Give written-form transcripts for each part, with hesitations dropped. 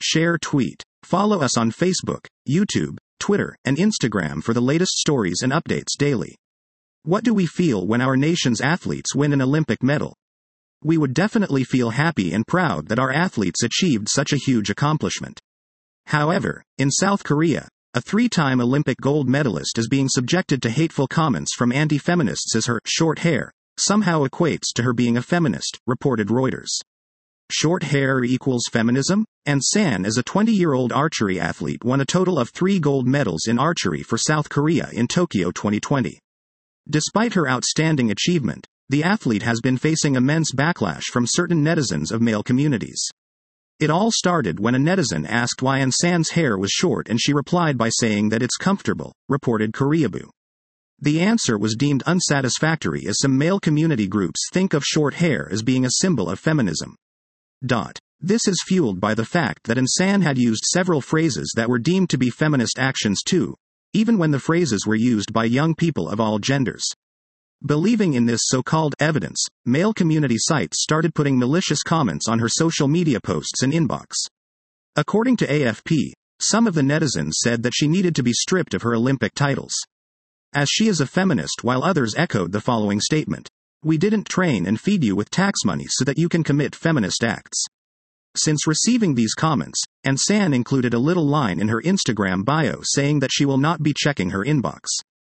Share, tweet. Follow us on Facebook, YouTube, Twitter, and Instagram for the latest stories and updates daily. What do we feel when our nation's athletes win an Olympic medal? We would definitely feel happy and proud that our athletes achieved such a huge accomplishment. However, in South Korea, a 3-time Olympic gold medalist is being subjected to hateful comments from anti-feminists as her short hair somehow equates to her being a feminist, reported Reuters. Short hair equals feminism? And San is a 20-year-old archery athlete won a total of 3 gold medals in archery for South Korea in Tokyo 2020. Despite her outstanding achievement, the athlete has been facing immense backlash from certain netizens of male communities. It all started when a netizen asked why An San's hair was short and she replied by saying that it's comfortable, reported Koreabu. The answer was deemed unsatisfactory as some male community groups think of short hair as being a symbol of feminism. This is fueled by the fact that An San had used several phrases that were deemed to be feminist actions too, even when the phrases were used by young people of all genders. Believing in this so-called evidence, male community sites started putting malicious comments on her social media posts and inbox. According to AFP, some of the netizens said that she needed to be stripped of her Olympic titles, as she is a feminist, while others echoed the following statement: "We didn't train and feed you with tax money so that you can commit feminist acts." Since receiving these comments, An San included a little line in her Instagram bio saying that she will not be checking her inbox.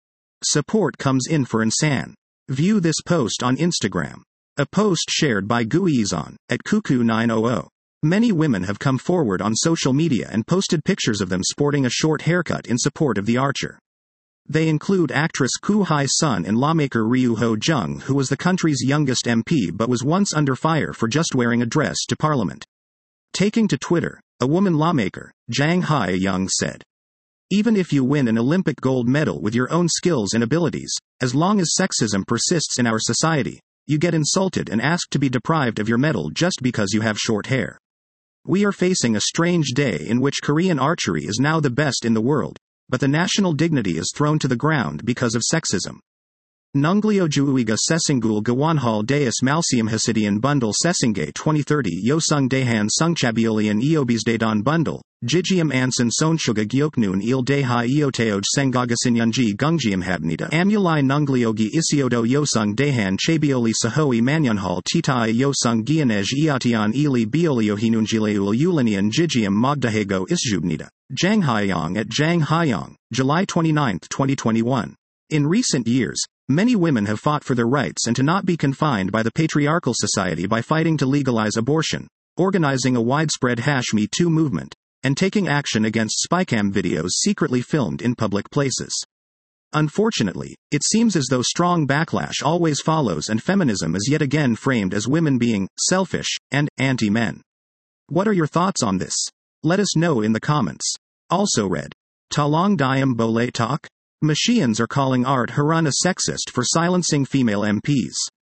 Support comes in for An San. View this post on Instagram. A post shared by Guizon at Cuckoo900. Many women have come forward on social media and posted pictures of them sporting a short haircut in support of the archer. They include actress Koo Hae-sun and lawmaker Ryu Ho-jung, who was the country's youngest MP but was once under fire for just wearing a dress to parliament. Taking to Twitter, a woman lawmaker, Jang Hae-young, said, "Even if you win an Olympic gold medal with your own skills and abilities, as long as sexism persists in our society, you get insulted and asked to be deprived of your medal just because you have short hair. We are facing a strange day in which Korean archery is now the best in the world, but the national dignity is thrown to the ground because of sexism. Nunglio Juuiga Sesingul Gawanhal Deus Malseum Hasidian Bundle Sesingay 2030 Yosung Dahan Sungchabiolian Eobisdadan Bundle, Jijium Ansan Sonshuga Gyoknun Il Deha Eoteoj Sengagasinyanji Gungjium Habnida Amulai Nungliogi Isiodo Yosung Dahan Chabioli Sahoi Manyunhal Titai Yosung Gianej Iatian Ili Bioliohinunjileul Ulinian Jijium Mogdahego Isjubnida. Jang Haeyong at Jang Haeyong, July 29, 2021. In recent years, many women have fought for their rights and to not be confined by the patriarchal society by fighting to legalize abortion, organizing a widespread #MeToo movement, and taking action against spycam videos secretly filmed in public places. Unfortunately, it seems as though strong backlash always follows and feminism is yet again framed as women being selfish and anti-men. What are your thoughts on this? Let us know in the comments. Also read. Talong Diam Bole Talk? Mashians are calling Art Harun a sexist for silencing female MPs.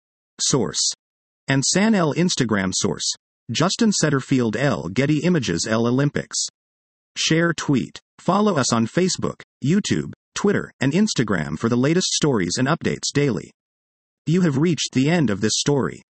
Source. An San L Instagram source. Justin Setterfield L Getty Images L Olympics. Share, tweet. Follow us on Facebook, YouTube, Twitter, and Instagram for the latest stories and updates daily. You have reached the end of this story.